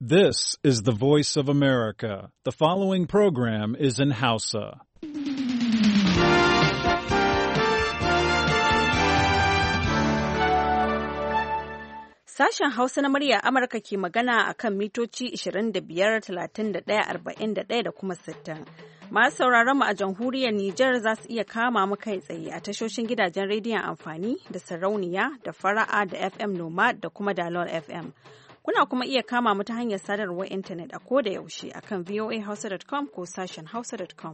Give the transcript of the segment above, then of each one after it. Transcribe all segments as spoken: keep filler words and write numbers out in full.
This is the voice of America. The following program is in Hausa. Sashen Hausa na murya Amurka ke magana a kan mitoci ishirin da biyar, talatin da ɗaya, arba'in da ɗaya da kuma sittin. Masu sauraron mu a jamhuriyar Nijar za su iya kama mu kai tsaye a tashoshin gidajen rediyon amfani da sarauniya da fara'a da F M Noma da kuma Dalol F M. Kuna kuma iya kama mu ta hanyar sadarwar intanet a koda yaushe a kan voa hausa dot com ko sashen hausa dot com.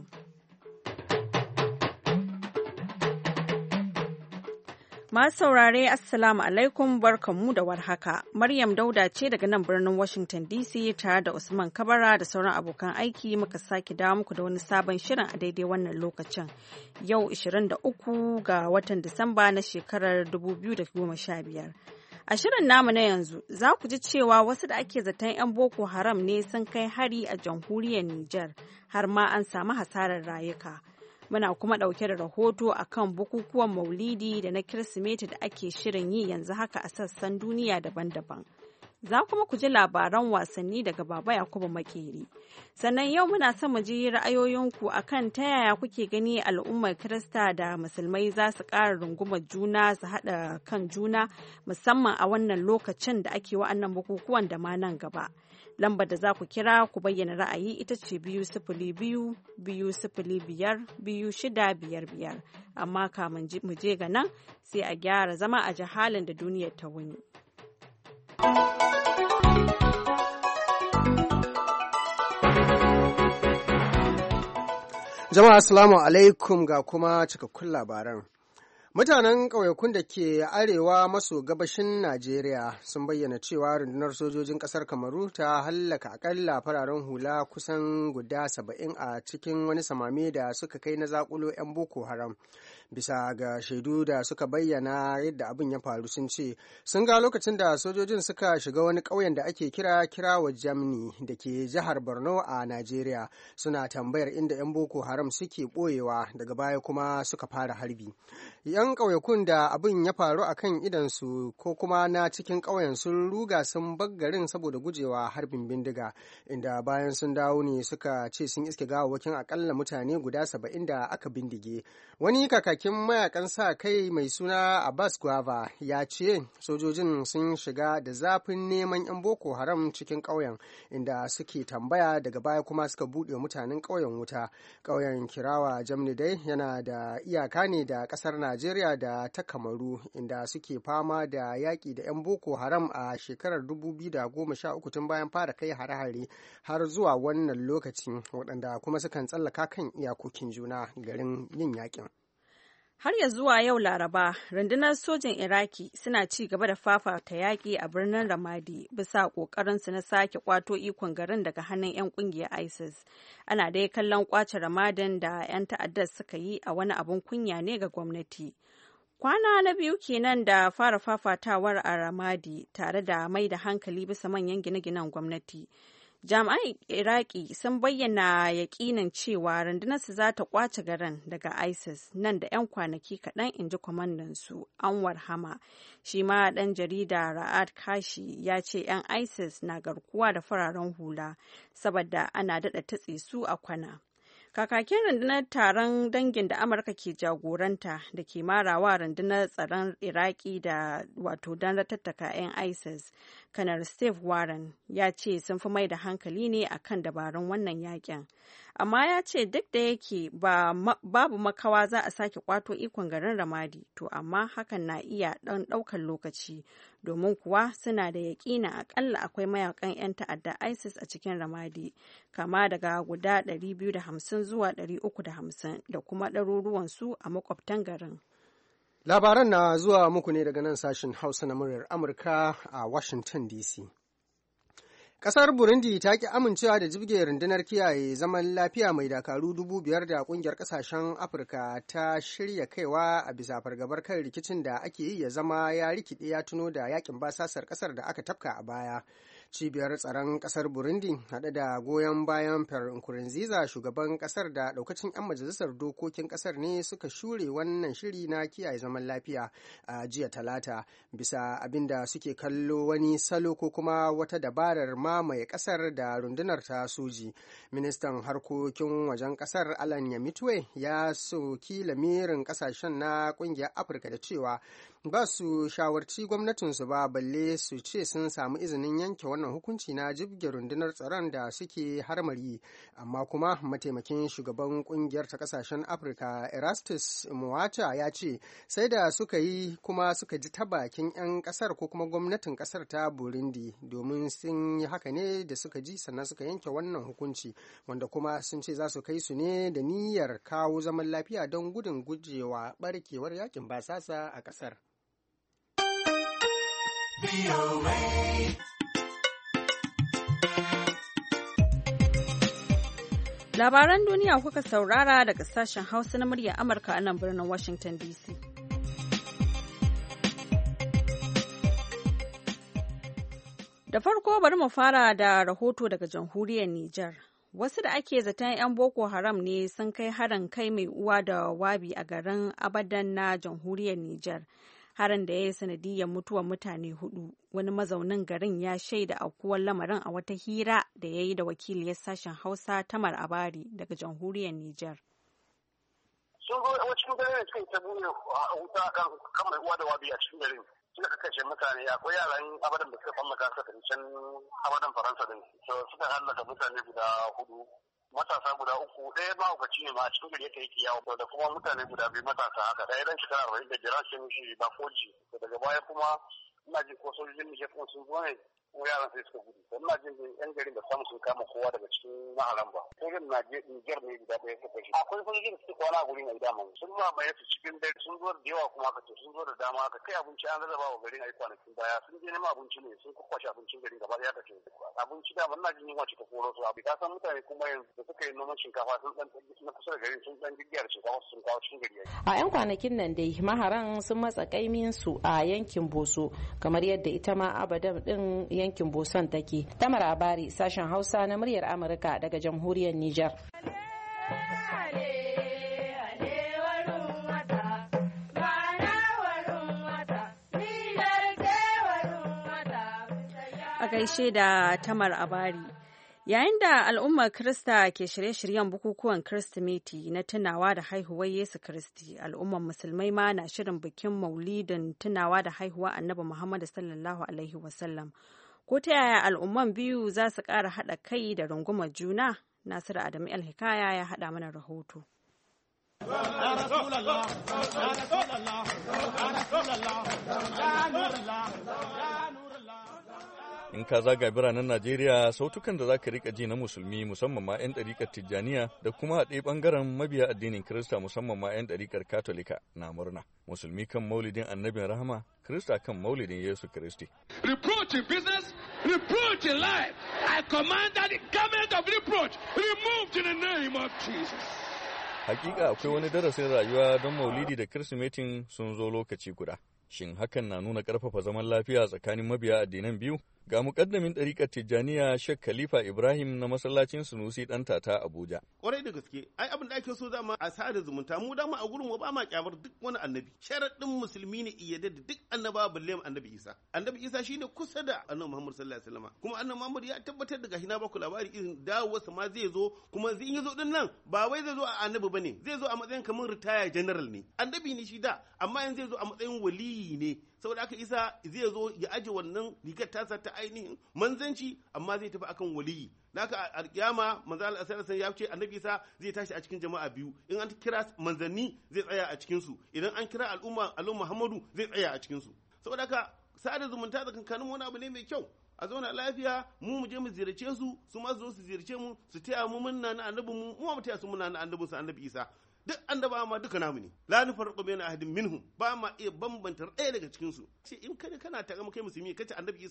Masu saurare Assalamu alaikum barkanmu da warhaka. Maryam Dauda ce daga nan birnin Washington D C tare da Usman Kabara da sauran abokan aiki muka sake dawo muku da wani sabon shirin a daidai wannan lokacin. Yau ishirin da uku ga watan Disamba na shekarar dubu biyu da goma sha biyar. A shirin namu na yanzu za ku ji cewa wasu da ake zaton 'yan Boko Haram ne sun kai hari a jamhuriyar Nijar har ma an samu hasarar rayuka. Muna kuma ɗauke da rahoto a kan bukukuwan Maulidi da na Kirsimeti da ake shirin yi yanzu haka a sassan duniya daban-daban. Za kuma ku ji labaran wasanni daga Baba Yakubu Makeri. Sannan yau muna son mu ji ra'ayoyinku a kan ta yaya kuke gani al'ummar Kirista da Musulmai za su ƙara rungumar juna su haɗa kan juna musamman a wannan lokacin da ake wa'annan bukukuwan da ma nan gaba. Lambar da za ku kira ku bayyana ra'ayi ita ce biyu sifili biyu biyu sifili biyar biyu shida biyar biyar. Amma kamun mu je ga nan sai a gyara zama a jihalin da duniyar ta wuni. Jama'a assalamu alaikum ga kuma cikakkun labaran. Mutanen ƙauyakun da ke arewa maso gabashin Najeriya sun bayyana cewa rundunar sojojin ƙasar Kamaru ta hallaka akalla fararen hula kusan guda saba'in a cikin wani samame da suka kai na zakulo 'yan Boko Haram. Bisa ga shaidu da suka bayyana yadda abin ya faru sun ce sun ga lokacin da sojojin suka shiga wani ƙauyen da ake kira kirawa Jamni da ke jihar Borno a Najeriya suna tambayar inda 'yan Boko Haram suke ɓoyewa daga baya kuma suka fara harbi. 'Yan ƙauyakun da abin ya faru a kan idansu ko kuma na cikin ƙauyen sun ruga sun bar garin saboda gujewa harbin bindiga inda bayan sun dawo ne suka ce sun iske gawawwakin akalla mutane guda saba'in da aka bindige. Wani kakakin mayakan sa kai mai suna Abbas Guava ya ce sojojin sun shiga da zafin neman 'yan Boko Haram cikin ƙauyen inda suke tambaya daga baya kuma suka buɗe mutanen ƙauyen wuta. Ƙauyen Kirawa Jamni dai yana da iyaka ne da ƙasar Najeriya da ta Kamaru inda suke fama da yaƙi da 'yan Boko Haram a shekarar dubu biyu da goma sha uku tun bayan fara kai hare-hare har zuwa wannan lokacin waɗanda kuma sukan tsallaka kan iyakokin juna garin yin yaƙin. Har ya zuwa yau Laraba, rundunar sojin Iraki suna ci gaba da fafata yaƙi a birnin Ramadi bisa ƙoƙarinsu na sake ƙwato ikon garin daga hannun 'yan ƙungiyar ISIS. Ana dai kallon ƙwace Ramadin da 'yan ta'addar suka yi a wani abin kunya ne ga gwamnati. Kwana na biyu kenan da fara fafatawar a Ramadi tare da mai da hankali bisa manyan gine-ginen gwamnati. Jami'an Iraki sun bayyana yaƙinin cewa rundunarsu za ta ƙwace garin daga ISIS nan da 'yan kwanaki kaɗan, in ji kwamandansu Anwar Hama. Shi ma ɗan jarida Ra'ad Kashi ya ce 'yan ISIS na garkuwa da fararen hula saboda ana daɗa tatse su a kwana. Kakakin rundunar taron dangin da Amurka ke jagoranta da ke marawa rundunar tsaron Iraki da wato don ratattaka 'yan ISIS, kanar Steve Warren ya ce sun fi mai da hankali ne akan dabarun wannan yakin. Amma ya ce duk da yake ba, babu makawa za a sake kwato ikon garin Ramadi, to amma hakan na iya ɗan ɗaukar lokaci domin kuwa suna da yaƙinin akalla akwai mayakan 'yan ta'adda ISIS a cikin Ramadi, kama daga guda ɗari biyu da hamsin zuwa ɗari uku da hamsin da kuma ɗaruruwansu a makwabtan garin. Labaran na zuwa muku ne daga nan sashen Hausa na muryar Amurka a Washington D C. Ƙasar Burundi ta ki amincewa da jibge rundunar kiyaye zaman lafiya mai dakaru dubu biyar da ƙungiyar ƙasashen Afirka ta shirya kaiwa a bisa fargabar kan rikicin da ake yi ya zama ya rikide ya tuno da yakin basasar ƙasar da aka tafka a baya. Cibiyar tsaron kasar Burundi haɗe da goyon bayan Pierre Nkurunziza shugaban kasar da ɗaukacin 'yan majalisar dokokin kasar ne suka shure wannan shiri na kiyaye zaman lafiya a jiya talata bisa abin da suke kallo wani salo ko kuma wata dabarar mamaye kasar da rundunar ta soji. Ministan harkokin wajen kasar Alan Yamitwe ya soki lamirin kasashen na kungiyar Afirka da cewa ba su shawarci gwamnatinsu ba balle su ce sun samu izinin yanke wannan hukunci na jibge rundunar tsaron da suke harmari. Amma kuma mataimakin shugaban kungiyar ta kasashen Afirka Erastus Muwata ya ce sai da suka yi kuma suka ji ta bakin 'yan kasar ko kuma gwamnatin kasar ta Burundi domin sun yi haka ne da suka ji sannan suka yanke wannan hukunci, wanda kuma sun ce za su kai su ne da niyyar kawo zaman lafiya don gudun gujewa barkewar yakin basasa a kasar. Labaran duniya kuka saurara daga sashen Hausa na muryar Amurka a nan birnin Washington D C. Da farko bari mu fara da rahoto daga jamhuriyar Nijar. Wasu da ake zaton 'yan Boko Haram ne sun kai harin kai mai uwa da wabi a garin Abadan na jamhuriyar Nijar. Harin da ya yi sanadiyyar mutuwar mutane hudu. Wani mazaunin garin ya shaida aukuwar lamarin a wata hira da ya yi da wakiliyar sashen Hausa Tamar Abari daga jamhuriyar Nijar. Sun zo a cikin garin suka yi ta buɗe wuta kan mai uwa da wabi a cikin garin. Suka kashe mutane, akwai yaran Abadan da suka fannaka suka can Abadan Faransa din. Suka hallaka mutane guda hudu. Matasa guda uku, ɗaya mahaukaci ne ma a cikin gari yake yake yawo da kuma mutane guda biyu matasa haka, ɗaya dan shekara arba'in da biyar sai mishi ba koji, daga baya kuma ina jin ko sojojin Nijar kuma sun zo ne ko yaran sai suka gudu, don ina jin yan garin da samu sun kama kowa daga cikin maharan ba, sojojin Nijar ne guda ɗaya suka shi. Akwai sojojin da suke kwana a gurin a dama sun mamaye su cikin dare, sun zo da yawa kuma aka ce sun zo da dama aka kai abinci an rarraba wa garin a yi kwanakin baya, sun je neman abinci ne sun kwakwashe abincin garin gaba ɗaya ka ce abinci da ina jin yunwa ce ta koro su abu ka san mutane kuma yanzu da suka yi noman shinkafa sun dan na kusa da garin sun dan jiggiyar shinkafa sun kawo cikin gari. A 'yan kwanakin nan dai maharan sun matsa kaimin su a yankin Boso kamar yadda ita ma Abadan din yankin Boson take. Tamar Abari sashen Hausa na muryar Amurka daga jamhuriyar Nijar. A gaishe da Tamar Abari. Yayin da al'ummar Kirista ke shirye-shiryen bukukuwan Kirsimeti na tunawa da haihuwar Yesu Kiristi, al'ummar Musulmai ma na shirin bikin Maulidin tunawa da haihuwar Annabi Muhammad sallallahu alaihi wasallam. Ko ta yaya al'umman biyu za su ƙara haɗa kai da rungumar juna? Nasiru Adamu El-Hikaya ya haɗa mana rahoto. In ka zaga biranen Najeriya sautukan da za ka rika ji na musulmi musamman ma 'yan ɗarikar Tijjaniya da kuma a ɗaya ɓangaren mabiya addinin Kirista musamman ma 'yan ɗarikar Katolika na murna. Musulmi kan maulidin annabin rahama, Kirista kan maulidin Yesu Kiristi. Reproach in business, reproach in life. I command that the garment of reproach removed in the name of Jesus. Hakika akwai wani darasin rayuwa don maulidi da Kirsimetin sun zo lokaci guda. Shin hakan na nuna ƙarfafa zaman lafiya tsakanin mabiya addinan biyu? Ga muƙaddamin ɗariƙar Tijjaniya Sheikh Khalifa Ibrahim na masallacin Sunusi ɗan tata Abuja. Ƙwarai da gaske, ai abin da ake so dama a sada zumunta mu dama a gurin mu ba ma kyamar duk wani annabi. Sharaɗin musulmi ne iyadda da duk annaba balle annabi Isa. Annabi Isa shine kusa da annabi Muhammad sallallahu alaihi wasallam. Kuma annabi Muhammad ya tabbatar da gashi na baku labari irin dawowarsa ma zai zo kuma in ya zo din nan ba wai zai zo a annabi bane, zai zo a matsayin kamar ritaya general ne. Annabi ne shi da, amma yanzu zai zo a matsayin waliyi ne. Saboda haka Isa zai zo ya aje wannan rigar tasa ta ainihin manzanci amma zai tafi akan waliyi. Naka alkiyama manzo Allah sallallahu alaihi ya ce annabi Isa zai tashi a cikin jama'a biyu. In an kira manzanni zai tsaya a cikin su, idan an kira al'umma al'umma Muhammadu zai tsaya a cikin su. Saboda haka sada zumunta da kankanin wani abu ne mai kyau. A zauna lafiya mu mu je mu ziyarce su, su ma su zo su ziyarce mu, su taya mu munna na annabi mu, mu mu taya su munna na annabi su annabi Isa. Duk annaba ma duka namu ne, la nufarqu baina ahadin minhum, ba ma iya bambanta ɗaya daga cikin su. Ce in kai kana ta kai musulmi kace annabi Isa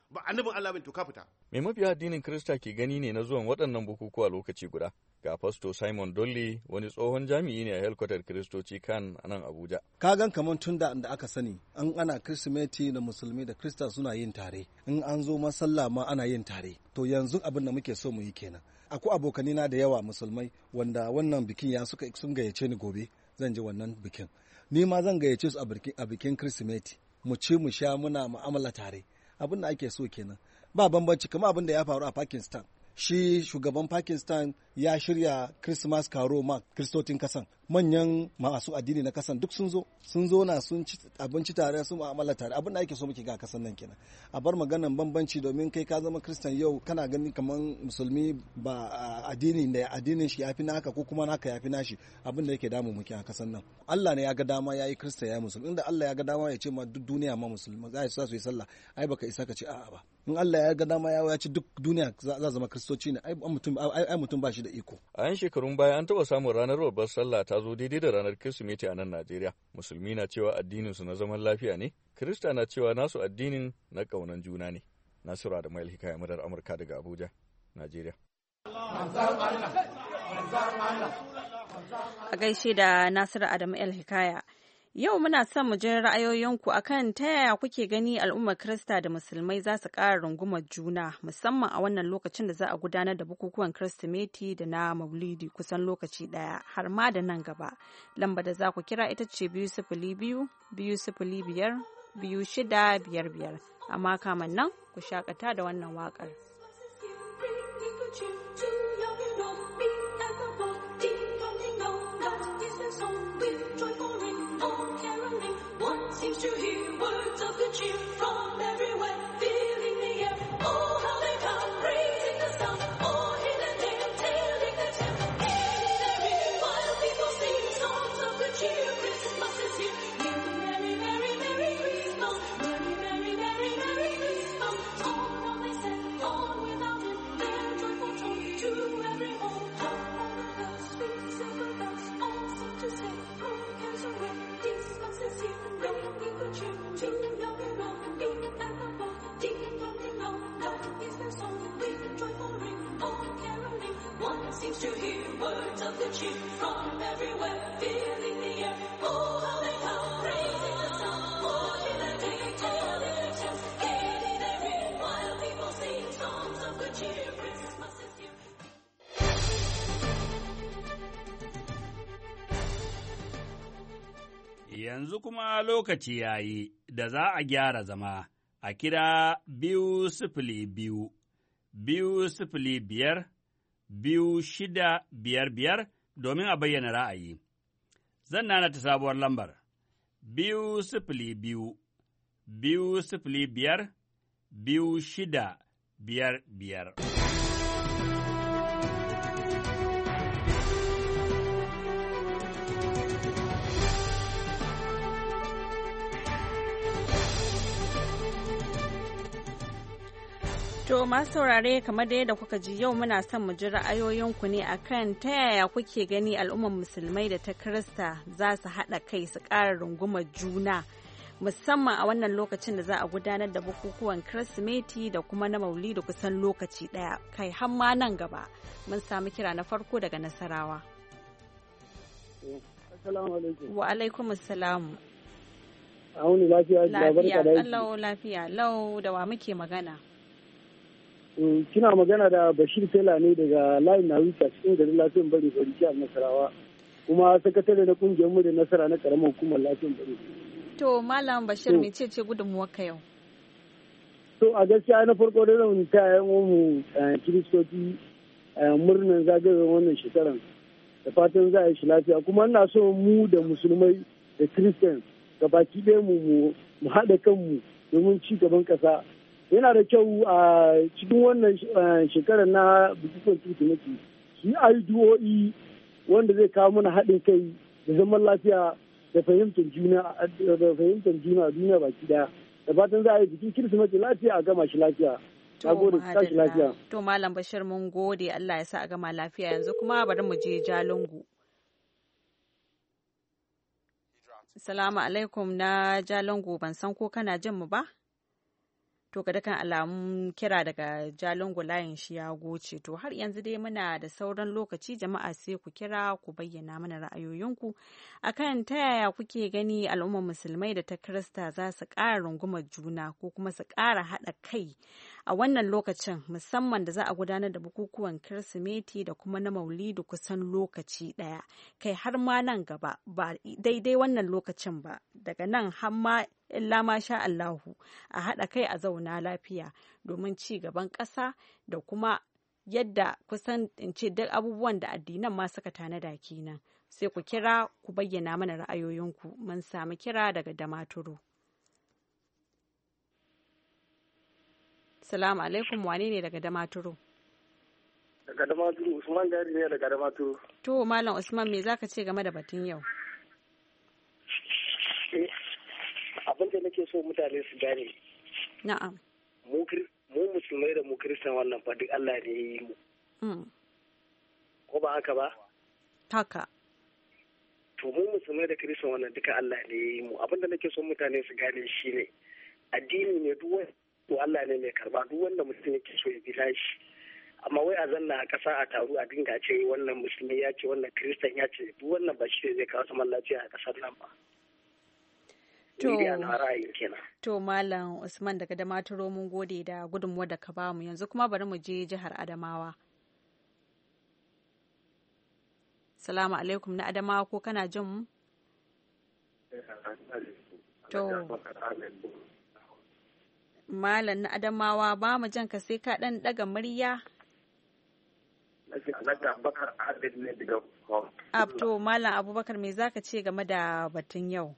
ba annabin Allah bane to ka fita. Me mabiya addinin Kirista ke gani ne na zuwan waɗannan bukukuwa lokaci guda? Ga Fasto Simon Dolly, wani tsohon jami'i ne a helkwatar Kiristoci kan a nan Abuja. Ka gan kamar tun da aka sani, an ana Kirsimeti da Musulmi da Kirista suna yin tare, in an zo masalla ma ana yin tare. To yanzu abin da muke so mu yi kenan. Akwai abokanina da yawa musulmai wanda wannan bikin ya suka sun gayyace ni gobe, zan je wannan bikin. Ni ma zan gayyace su a bikin Kirsimeti. Mu ci mu sha muna mu'amala tare. Abin da ake so kenan. Ba bambanci kamar abin da ya faru a Pakistan. Shi shugaban Pakistan ya shirya Christmas karo ma Kiristocin kasan. Manyan masu addini na kasan duk sun zo. Sun zo na sun ci abinci tare sun mu'amala tare. Abin da ake so muke ga kasan nan kenan. A bar maganan bambanci domin kai ka zama Kristan yau kana gani kamar musulmi ba addini da addinin shi yafi naka ko kuma naka yafi nashi. Abin da yake damu muke a kasan nan. Allah ne ya ga dama yayi Kirista yayi musulmi. Inda Allah ya ga dama ya ce ma duk duniya ma musulmi za su su yi sallah. Ai baka isa ka ce a'a ba. In Allah ya ga dama ya ci duk duniya za zama Kristoci ne ai mutum ai mutum ba shi da iko. A yan shekarun baya an taɓa samun ranar babbar sallah ta zo daidai da ranar Kirsimeti a nan Najeriya. Musulmi na cewa addinin su na zaman lafiya ne, Kirista na cewa nasu addinin na ƙaunan juna ne. Nasiru da Mail Hikaya Madar Amurka daga Abuja, Najeriya. A gaishe da Nasiru Adamu El Hikaya. Yau muna son mu ji ra'ayoyinku akan ta yaya kuke gani al'ummar Kirista da Musulmai za su ƙara rungumar juna musamman a wannan lokacin da za a gudanar da bukukuwan Kirsimeti da na Maulidi kusan lokaci ɗaya har ma da nan gaba. Lamba da za ku kira ita ce biyu sifili biyu biyu sifili biyar biyu shida biyar biyar. Amma kaman nan ku shakata da wannan waƙar. Seems to hear words of good cheer from everywhere, filling the air. Oh, how they come, praising the sun. Oh, healing them, telling the tale. Getting their in while people sing songs of good cheer. Christmas is here. Merry, merry, merry Christmas. Merry, merry, merry, merry Christmas. On, on they set, on without it. Their joyful tone to every home. How the bells, sweet silver bells, all seem to say, throw cares away. Christmas is here. Seems to hear words of good cheer from everywhere, filling the air. Oh, how they come, praising the sun. Oh, in the day, telling the tales, getting their in while people sing songs of good cheer. Christmas is here. Yanzu kuma lokaci ya yi da za a gyara zama a kira biyu sifili biyu, biyu sifili biyar, biyu shida biyar biyar domin a bayyana ra'ayi. Zan nana ta sabuwar lambar, biyu sifili biyu, biyu sifili biyar, biyu shida biyar biyar. To masu saurare kamar da yadda kuka ji yau muna son mu ji ra'ayoyinku ne akan ta yaya kuke gani al'ummar musulmai da ta Kirista za su haɗa kai su ƙara rungumar juna musamman a wannan lokacin da za a gudanar da bukukuwan Kirsimeti da kuma na Maulidi kusan lokaci ɗaya kai har ma nan gaba. Mun samu kira na farko daga Nasarawa. Assalamu alaikum. Wa alaikum assalam. Auni lafiya lafiya lau lafiya lau da wa muke magana. Kina magana da Bashir Tela ne daga layin Nawika cikin garin lafiyan bari bari jihar Nasarawa kuma sakatare na kungiyar mu da nasara na karamar hukumar lafiyan bari. To Malam Bashir me ce ce gudunmuwarka yau? To a gaskiya na farko da zan ta yan mu Kiristoci murnar zagayowar wannan shekaran da fatan za a yi shi lafiya kuma ina so mu da musulmai da Christian ga baki ɗaya mu mu haɗa kanmu domin ci gaban ƙasa. Yana da kyau a cikin wannan shekarar na bukukuwan Kirsimeti su yi addu'o'i wanda zai kawo mana haɗin kai da zaman lafiya da fahimtar juna da fahimtar juna a duniya baki daya. Da fatan za a yi bikin Kirsimeti lafiya a gama shi lafiya. Na gode, tashi lafiya. To Malam Bashir mun gode, Allah ya sa a gama lafiya. Yanzu kuma bari mu je Jalingo. Assalamu alaikum na Jalingo, ban san ko kana jin mu ba? To ga dukkan alamun kira daga Jalingo layin shi ya goce. To har yanzu dai muna da sauran lokaci jama'a sai ku kira ku bayyana mana ra'ayoyinku akan ta yaya kuke gani al'ummar musulmai da ta Kirista za su ƙara rungumar juna ko kuma su ƙara haɗa kai a wannan lokacin musamman da za a gudanar da bukukuwan Kirsimeti da kuma na Maulidi kusan lokaci ɗaya. Kai har ma nan gaba ba daidai wannan lokacin ba daga nan har ma illa ma sha Allahu a haɗa kai a zauna lafiya domin ci gaban ƙasa da kuma yadda kusan in ce duk abubuwan da addinan ma suka tanada kenan. Sai ku kira ku bayyana mana ra'ayoyinku. Mun sami kira daga Damaturu. Salamu alaikum, wane ne daga Damaturu? Daga Damaturu, Usman Jari ne daga Damaturu. To Malam Usman, me zaka ce game da batun yau? Abin da nake so mutane su gane. Na'am. Mu musulmai da mu Kiristan wannan fa duk Allah ne ya yi mu. Ko ba haka ba? Haka. To mu musulmai da Kiristan wannan duka Allah ne ya yi mu. Abin da nake so mutane su gane shine addini ne duk wanda to Allah ne mai karba duk wanda mutum yake so ya bi shi. Amma wai a zanna a ƙasa a taru a dinga ce wannan musulmi ya ce wannan Kiristan ya ce duk wannan ba shi ne zai kawo zaman lafiya a ƙasar nan ba. To, to Malam Usman daga Damaturo mun gode da gudunmuwa da ka bamu yanzu kuma bari mu je jihar Adamawa. Salamu alaikum na Adamawa ko kana jin mu? To, Malam na Adamawa ba mu jan ka sai ka ɗan ɗaga murya. To, Malam Abubakar me zaka ce game da batun yau?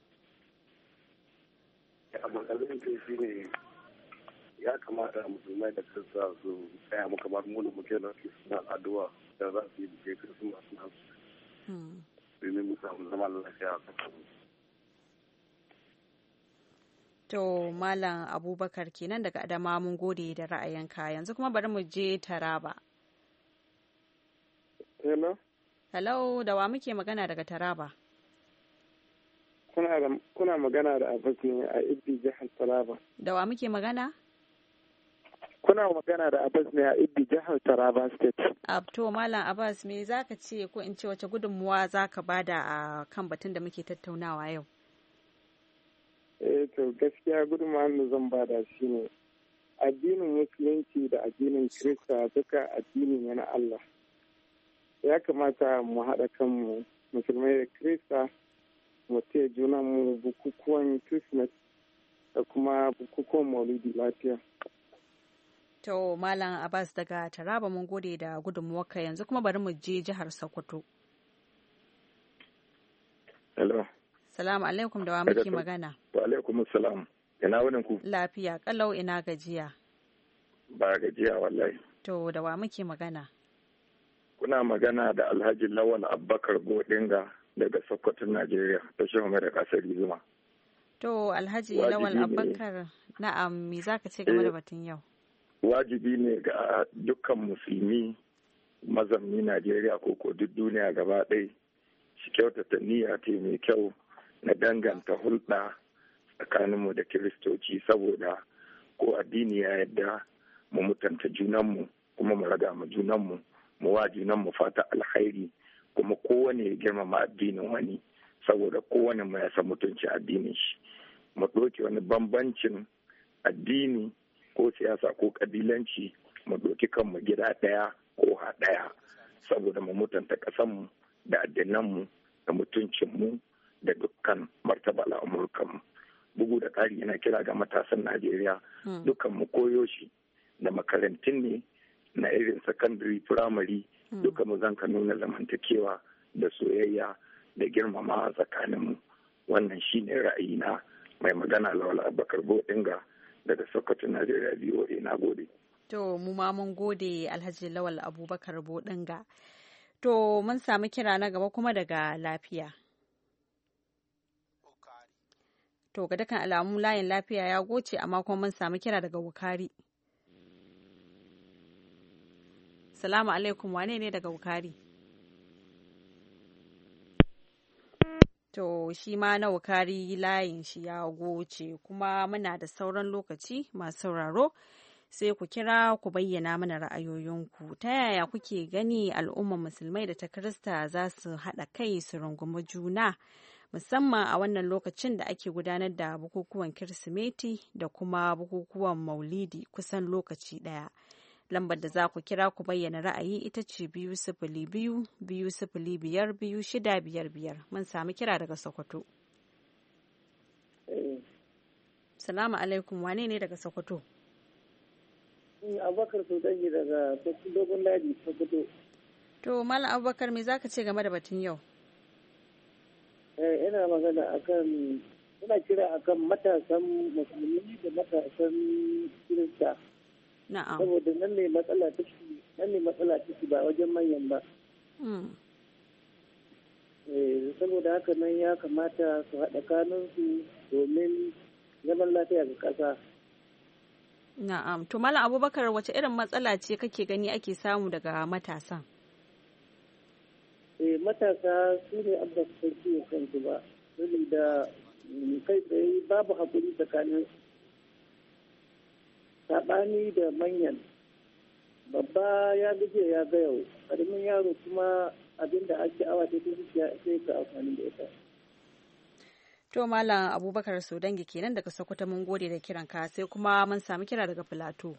a matsalolin kai shi ne ya kamata musulmai da kirista su tsaya mu kamar mu da muke da suna addu'a da za su yi buke kirista masu nasu domin mu samu zama lafiya a kasar. To Malam Abubakar kenan daga Adama mun gode da ra'ayinka yanzu kuma bari mu je Taraba. Hello? Hello, da wa muke magana daga Taraba? Kuna, kuna magana da Abbas ne a Ibbi jihar Taraba. Da wa muke magana? Kuna magana da Abbas ne a Ibbi jihar Taraba State. To Malam Abbas me zaka ce ko in ce wace gudunmuwa zaka bada a kan batun da muke tattaunawa yau? Eh to gaskiya gudunmuwa da zan bada shine addinin Musulunci da addinin Kirista duka addini ne na Allah. Ya kamata mu haɗa kanmu musulmai da Kirista mu taya junan mu bukukuwan Christmas da kuma bukukuwan Maulidi lafiya. To Malam Abbas daga Taraba mun gode da gudunmuwarka yanzu kuma bari mu je jihar Sokoto. Hello. Salamu alaikum da wa muke magana. Wa alaikum salam. Ina wunin ku? Lafiya kalau ina gajiya. Ba gajiya wallahi. To da wa muke magana? Kuna magana da Alhaji Lawal Abubakar Godinga daga Sokoto, Najeriya, ta shehu mai da kasar Zuma. To Alhaji Lawal Abubakar, na'am me zaka ce game da batun yau? Wajibi ne ga dukkan musulmi mazamni Najeriya ko ko duk duniya gaba ɗaya shi kyautata niyya ce mai kyau na danganta hulɗa tsakaninmu da Kiristoci saboda ko addini ya yadda mu mutunta junanmu kuma mu raga mu junanmu mu wa junanmu fata alkhairi kuma kowane ya girmama addinin wani saboda kowane mu ya san mutunci addinin shi mu ɗauki wani bambancin addini ko siyasa ko kabilanci mu ɗauki kanmu gida ɗaya ko haɗaya saboda mu mutunta ƙasanmu da addinanmu da mutuncinmu da dukkan martaba al'amurkanmu bugu da ƙari yana kira ga matasan Najeriya dukkan mu koyo shi da makarantun ne na irin secondary primary duka mu zanka nuna zamantakewa da soyayya da girmama tsakaninmu wannan shine ra'ayina mai magana Lawal Abubakar Bodinga daga Sokoto, Najeriya. B O A na gode. To mu ma mun gode Alhaji Lawal Abubakar Bodinga. To mun samu kira na gaba kuma daga lafiya. To ga dukkan alamu layin lafiya ya goce amma kuma mun samu kira daga Wukari. Salamu alaikum wane ne daga Wukari? To shi ma na wukari layin shi ya goce kuma muna da sauran lokaci masu sauraro sai ku kira ku bayyana mana ra'ayoyinku. Ta yaya kuke gani al'ummar musulmai da ta Kirista za su haɗa kai su rungumi juna musamman a wannan lokacin da ake gudanar da bukukuwan Kirsimeti da kuma bukukuwan Maulidi kusan lokaci ɗaya. Lambar da za ku kira ku bayyana ra'ayi ita ce biyu sifili biyu biyu sifili biyar biyu shida biyar biyar. Mun sami kira daga Sokoto. Salamu alaikum, wane ne daga Sokoto? Abubakar Sodangi daga Dogon Daji Sokoto. To Malam Abubakar me zaka ce game da batun yau? Eh ina magana akan ina kira akan matasan musulmi da matasan Kirista. Na'am. Saboda nan ne matsala take nan ne matsala take ba wajen manyan ba. Mm. Eh saboda haka nan ya kamata su haɗa kanunsu domin zaman lafiya ga ƙasa. Na'am. To Malam Abubakar wace irin matsala ce kake gani ake samu daga matasan? Eh matasa su ne abba su sauki wa kansu ba. Saboda kai tsaye babu haƙuri tsakanin saɓani da manyan. Babba ya gaje ya ga yau, ƙaramin yaro kuma abin da ake awa ta zuciya sai ka amfani da ita. To Malam Abubakar Sodangi kenan daga Sokoto mun gode da kiran ka sai kuma mun sami kira daga Filato.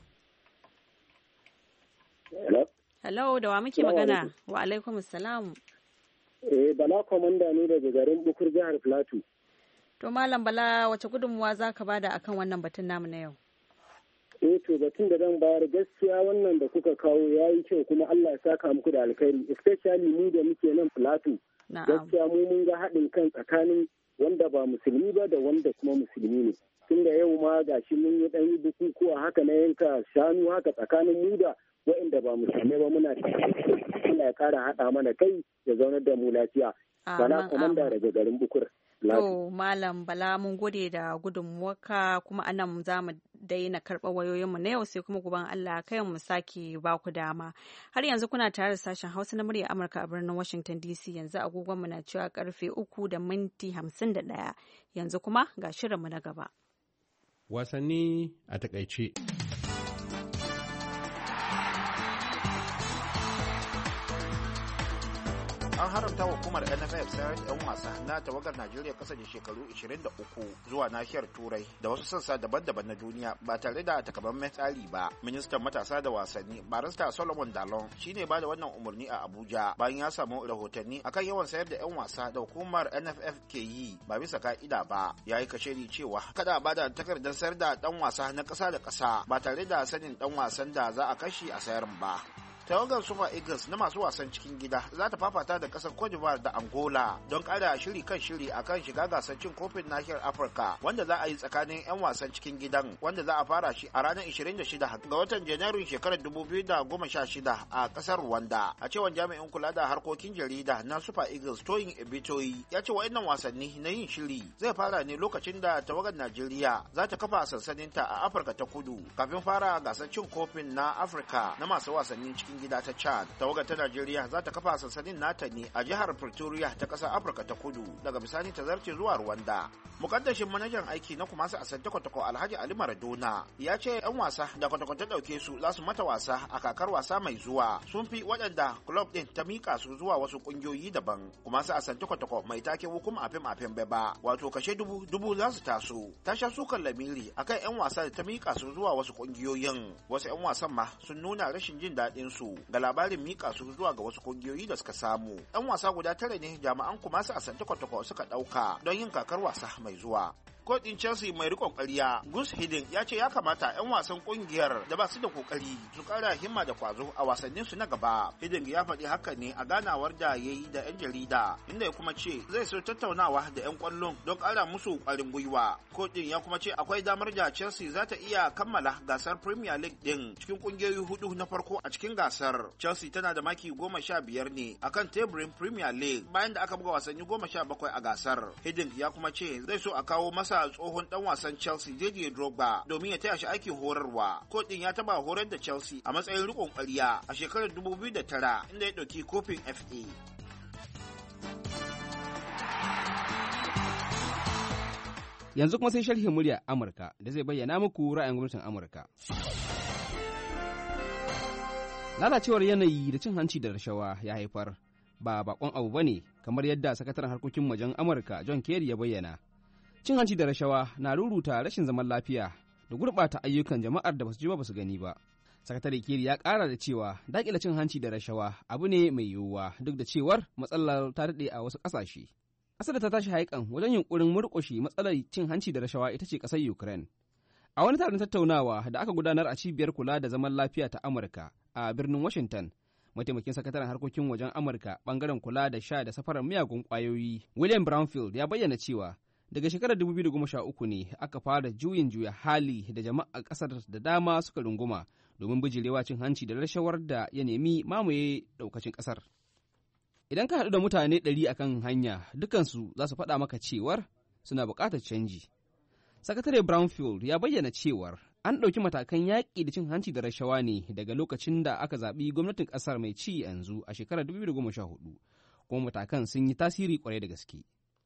Hello? Hello, da wa muke magana? Wa alaikum assalam. Eh Bala komanda ne daga garin Bukur jihar Filato. To Malam Bala wace gudunmuwa zaka bada akan wannan batun namu na yau? Eh to batun da zan bayar gaskiya wannan da kuka kawo yayi kyau kuma Allah ya saka muku da alkhairi, especially mu da muke nan Filato. Gaskiya mu mun ga haɗin kan tsakanin wanda ba musulmi ba da wanda kuma musulmi ne. Tunda yau ma gashi mun yi ɗan yi bukukuwa haka na yanka shanu haka tsakanin mu da waɗanda ba musulmai ba muna Allah ya kara haɗa mana kai ya zaunar da mu lafiya. Bala komanda daga garin Bukur. To Malam Bala mun gode da gudunmuwarka kuma anan za mu daina karɓar wayoyinmu na yau sai kuma guban Allah kai mu sake ba ku dama. Har yanzu kuna tare da sashen Hausa na murya Amurka a birnin Washington D C yanzu agogonmu na cewa karfe uku da minti hamsin da ɗaya. Yanzu kuma ga shirinmu na gaba. Wasanni a takaice. An haramta wa hukumar N F F sayar da 'yan wasa na tawagar Najeriya kasa da shekaru ishirin da uku zuwa nahiyar Turai da wasu sassa daban-daban na duniya ba tare da takamaiman tsari ba. Ministan matasa da wasanni Barista Solomon Dalon shine ba da wannan umarni a Abuja bayan ya samu rahotanni akan yawan sayar da 'yan wasa da hukumar N F F ke yi ba bisa ka'ida ba. Ya yi kashedi cewa kada ba da takardar sayar da dan wasa na kasa da kasa ba tare da sanin dan wasan da za a kashi a sayar ba. Tawagar Super Eagles na masu wasan cikin gida za ta fafata da kasar Cote d'Ivoire da Angola don kada shiri kan shiri akan shiga gasar cin kofin nahiyar Afirka wanda za a yi tsakanin 'yan wasan cikin gidan wanda za a fara shi a ranar ishirin da shida ga watan Janairun shekarar dubu biyu da goma sha shida a kasar Rwanda. A cewar jami'in kula da harkokin jarida na Super Eagles Toyin Ebitoyi ya ce wa'annan wasanni na yin shiri zai fara ne lokacin da tawagar Najeriya za ta kafa sansaninta a Afirka ta Kudu kafin fara gasar cin kofin na Afirka na masu wasannin cikin gida ta Chad. Tawagar ta Najeriya za ta kafa sansanin nata ne a jihar Pretoria ta ƙasar Afirka ta Kudu daga bisani ta zarce zuwa Rwanda. Mukaddashin manajan aiki na Kumasi Asante Kotoko Alhaji Ali Maradona ya ce 'yan wasa da Kotoko ta dauke su za su mata wasa a kakar wasa mai zuwa sun fi waɗanda club din ta mika su zuwa wasu kungiyoyi daban. Kumasi Asante Kotoko mai take hukum afim afim beba wato kashe dubu dubu za su taso. Ta sha sukan lamiri akan 'yan wasa da ta mika su zuwa wasu kungiyoyin. Wasu 'yan wasan ma sun nuna rashin jin daɗin su ga labarin mika su zuwa ga wasu kungiyoyi da suka samu. 'Yan wasa guda tare ne jami'an Kumasi Asante Kotoko suka ɗauka don yin kakar wasa mai zuwa. Kodin Chelsea mai rikon ƙarya Gus Hiddink ya ce ya kamata 'yan wasan ƙungiyar da ba su da kokari su ƙara himma da kwazo a wasannin su na gaba. Hiddink ya faɗi haka ne a ganawar da ya yi da 'yan jarida inda ya kuma ce zai so tattaunawa da 'yan ƙwallon don ƙara musu ƙwarin gwiwa. Kodin ya kuma ce akwai damar da Chelsea za ta iya kammala gasar Premier League din cikin ƙungiyoyi hudu na farko a cikin gasar. Chelsea tana da maki goma sha biyar ne akan teburin Premier League bayan da aka buga wasanni goma sha bakwai a gasar. Hiddink ya kuma ce zai so a kawo masa sa tsohon dan wasan Chelsea Didier Drogba domin ya taya shi aikin horarwa. Kodin ya taba horar da Chelsea a matsayin rikon ƙwarya a shekarar dubu biyu da tara inda ya dauki kofin F A. Yanzu kuma sai sharhin murya Amurka da zai bayyana muku ra'ayin gwamnatin Amurka. Lalacewar yanayi da cin hanci da rashawa ya haifar ba bakon abu ba ne, kamar yadda sakataren harkokin wajen Amurka John Kerry ya bayyana. Cin hanci da rashawa na ruruta rashin zaman lafiya da gurɓata ayyukan jama'ar da basu ji ba basu gani ba. Sakatare Kerry ya ƙara da cewa daƙile cin hanci da rashawa abu ne mai yiwuwa duk da cewar matsalar ta daɗe a wasu ƙasashe. Ƙasar da ta tashi haikan wajen yunƙurin murƙushe matsalar cin hanci da rashawa ita ce ƙasar Ukraine. A wani taron tattaunawa da aka gudanar a cibiyar kula da zaman lafiya ta Amurka a birnin Washington, mataimakin sakataren harkokin wajen Amurka bangaren kula da sha da safarar miyagun ƙwayoyi William Brownfield ya bayyana cewa daga shekarar dubu biyu da goma sha uku ne aka fara juyin juya hali da jama'a ƙasar da dama suka runguma domin bijirewa cin hanci da rashawar da ya nemi mamaye ɗaukacin ƙasar. Idan ka haɗu da mutane ɗari akan hanya, dukansu za su faɗa maka cewar suna buƙatar canji. Sakatare Brownfield ya bayyana cewar an ɗauki matakan yaƙi da cin hanci da rashawa ne daga lokacin da aka zaɓi gwamnatin ƙasar mai ci yanzu a shekarar dubu biyu da goma sha hudu, kuma matakan sun yi tasiri ƙwarai da gaske.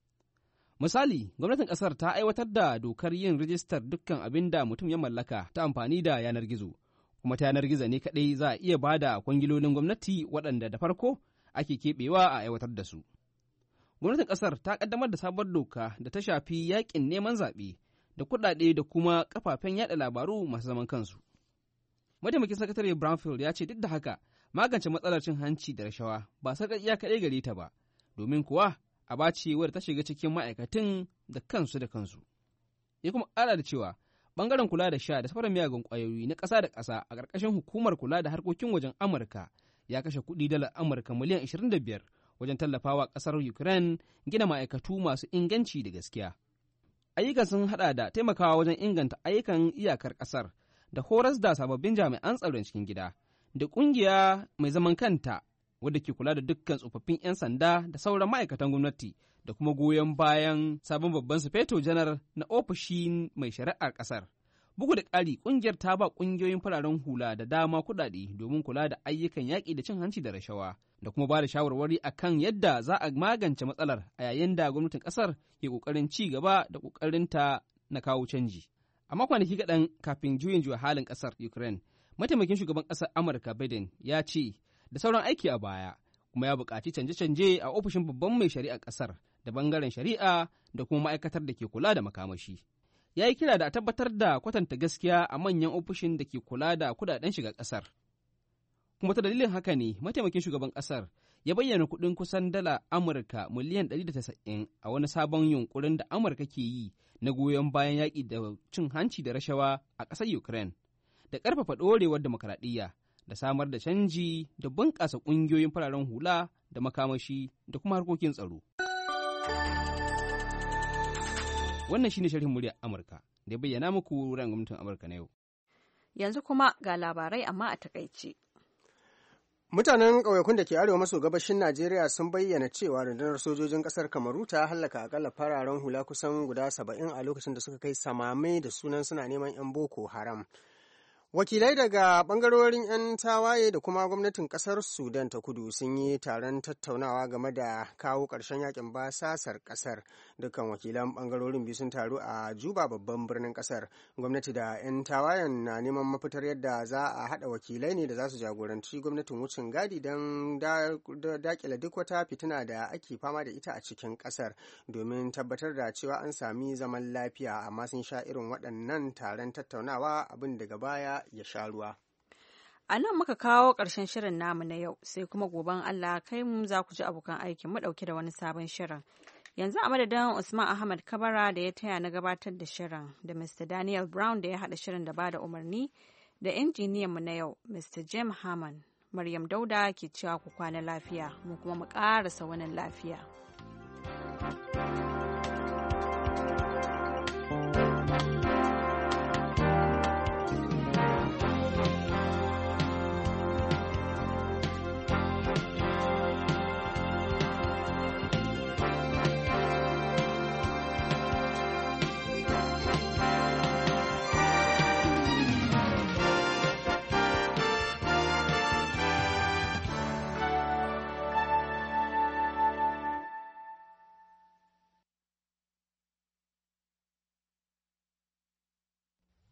Misali, gwamnatin ƙasar ta aiwatar da dokar yin rijistar dukkan abin da mutum ya mallaka ta amfani da yanar gizo, kuma ta yanar gizo ne kaɗai za a iya ba da kwangilolin gwamnati waɗanda da farko ake keɓewa a aiwatar da su. Gwamnatin ƙasar ta ƙaddamar da sabuwar doka da ta shafi yaƙin neman zaɓe da kuɗaɗe da kuma kafafen yaɗa labaru masu zaman kansu. Mataimakin sakatare Brownfield ya ce duk da haka magance matsalar cin hanci da rashawa ba sarƙaƙiya kaɗai gare ta ba, domin kuwa a bace wadda ta shiga cikin ma'aikatan da kansu da kansu. Ya kuma ƙara da cewa ɓangaren kula da sha da safarar miyagun ƙwayoyi na ƙasa da ƙasa a ƙarƙashin hukumar kula da harkokin wajen Amurka ya kashe kuɗi dalar Amurka miliyan ashirin da biyar wajen tallafawa ƙasar Ukraine gina ma'aikatu masu inganci da gaskiya. Ayyukan sun haɗa da taimakawa wajen inganta ayyukan iyakar ƙasar da horas da sababbin jami'an tsaron cikin gida da ƙungiya mai zaman kanta wadda ke kula da dukkan tsofaffin 'yan sanda da sauran ma'aikatan gwamnati da kuma goyon bayan sabon babban sufeto janar na ofishin mai shari'ar ƙasar. Bugu da ƙari, ƙungiyar ta ba ƙungiyoyin fararen hula da dama kuɗaɗe domin kula da ayyukan yaƙi da cin hanci da rashawa da kuma ba da shawarwari a kan yadda za a magance matsalar a yayin da gwamnatin ƙasar ke ƙoƙarin ci gaba da ƙoƙarinta na kawo canji. Amma kwanaki kaɗan kafin juyin juya halin ƙasar Ukraine, mataimakin shugaban ƙasar Amurka Biden ya ce da sauran aiki a baya, kuma ya buƙaci canje-canje a ofishin babban mai shari'ar ƙasar da bangaren shari'a da kuma ma'aikatar da ke kula da makamashi. Ya yi kira da a tabbatar da kwatanta gaskiya a manyan ofishin da ke kula da kudaden shiga ƙasar. Kuma ta dalilin haka ne mataimakin shugaban ƙasar ya bayyana kuɗin kusan dala Amurka miliyan ɗari da tasa'in a wani sabon yunkurin da Amurka ke yi na goyon bayan yaƙi da cin hanci da rashawa a ƙasar Ukraine, da ƙarfafa ɗorewar demokaradiyya, da samar da canji da bunƙasa ƙungiyoyin fararen hula da makamashi da kuma harkokin tsaro. Wannan shine sharhin muryar Amurka da ya bayyana muku ran gwamnatin Amurka na yau. Yanzu kuma ga labarai amma a takaice. Mutanen ƙauyakun da ke arewa maso gabashin Najeriya sun bayyana cewa rundunar sojojin ƙasar Kamaru ta hallaka akalla fararen hula kusan guda saba'in a lokacin da suka kai samame da sunan suna neman 'yan Boko Haram. Wakilai daga bangarorin 'yan tawaye da kuma gwamnatin kasar Sudan ta kudu sun yi taron tattaunawa game da kawo ƙarshen yakin basasar kasar. Dukkan wakilan bangarorin biyu sun taru a Juba, babban birnin kasar. Gwamnati da 'yan tawayen na neman mafitar yadda za a haɗa wakilai ne da za su jagoranci gwamnatin wucin gadi don dakile duk wata fitina da ake fama da ita a cikin kasar, domin tabbatar da cewa an sami zaman lafiya, amma sun sha irin waɗannan taron tattaunawa abin daga baya ya sha ruwa. A nan muka kawo ƙarshen shirin namu na yau, sai kuma goben Allah kai mu za ku ji abokan aikin mu ɗauke da wani sabon shirin. Yanzu a madadin Usman Ahmad Kabara da ya taya na gabatar da shirin, da Mister Daniel Brown da ya haɗa shirin da bada umarni, da injiniyan mu na yau Mister Jem Haman. Maryam Dauda ke cewa ku kwana lafiya, mu kuma mu ƙarasa wani lafiya.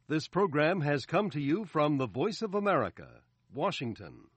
This program has come to you from the Voice of America, Washington.